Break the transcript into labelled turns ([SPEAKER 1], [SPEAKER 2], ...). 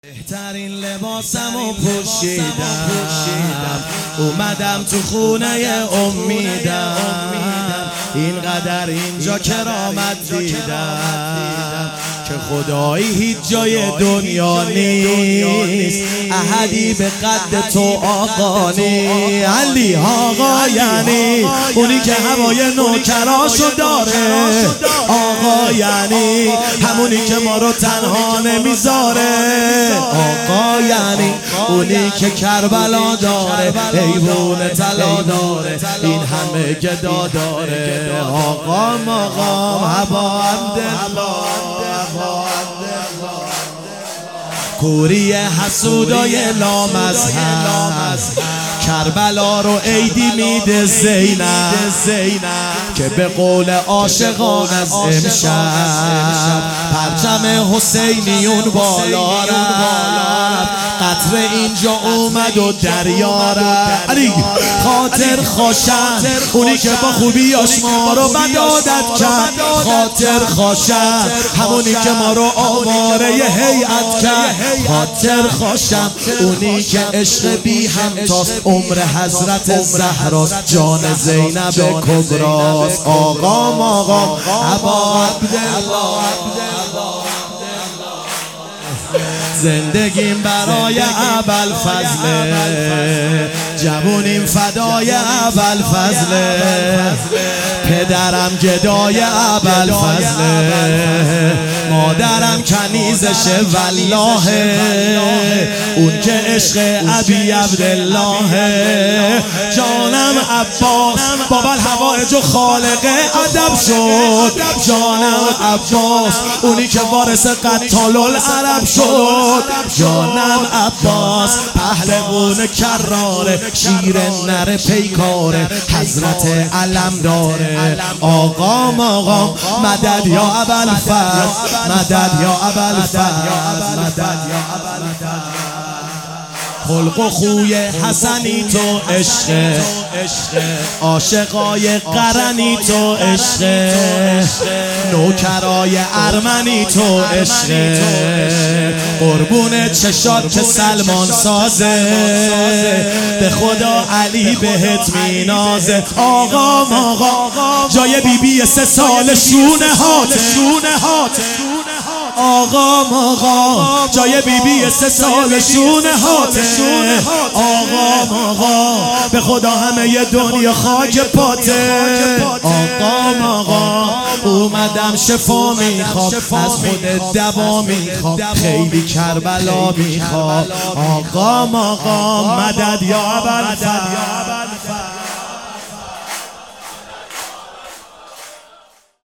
[SPEAKER 1] بهترین لباسمو پوشیدم اومدم تو خونه امیدم اینقدر اینجا کرامت دیدم که خدایی هیچ جای دنیا نیست احدی به قد تو آقا نیست. علی آقا یعنی اونی که هوای نوکراشو داره، آقا یعنی همونی که ما رو تنها نمیذاره، آقا یعنی اونی که کربلا داره، ایوون طلا داره، این همه گدا داره. آقا مقام هوا کوری حسودای لامذهب کربلا رو عیدی میده زینب که به قول عاشقان از امشب پرچم حسینیون بالا رفت، قطره اینجا اومد و دریا رفت. علی خاطر خوشم اونی که با خوبیاش ما رو بدادت کرد، خاطر خوشم همونی که ما رو آواره هیئت کرد، خاطر خوشم اونی که عشق بی همتاست، عمر حضرت زهراست، جان زینب کبراست. آقا مقام ابا عبدالله زندگیم برای ابوالفضل، جوونیم فدای ابوالفضل، پدرم گدای ابوالفضل، مادرم کنیزشه والله، اون که عشق ابی عبدالله، جانم عباس باب الحوائج و خالق ادب شد، جانم عباس اونی که وارث قتال العرب شد، جانم عباس پهلوان کراره، شیر نر پیکاره، حضرت علم داره. آقا مقام مدد یا ابوالفضل، مدد یا ابوالفضل، مدد یا ابوالفضل. خلق و خوی حسنی تو عشق، عاشقای قرنی تو عشق، نوکرای ارمنی تو عشق، قربون چشات که سلمان سازه، به خدا علی بهت مینازه. آقا مقام جای بیبی 3 سال شونه هاته، آقا مقام جای بیبی 3 سال شونه هاته، آقا مقام به خدا همه دنیا خاک پاته. آقا مقام اومدم شفا میخوام، از خود دوا میخوام، خیلی کربلا میخوام. آقا مقام مدد یا ابوالفضل.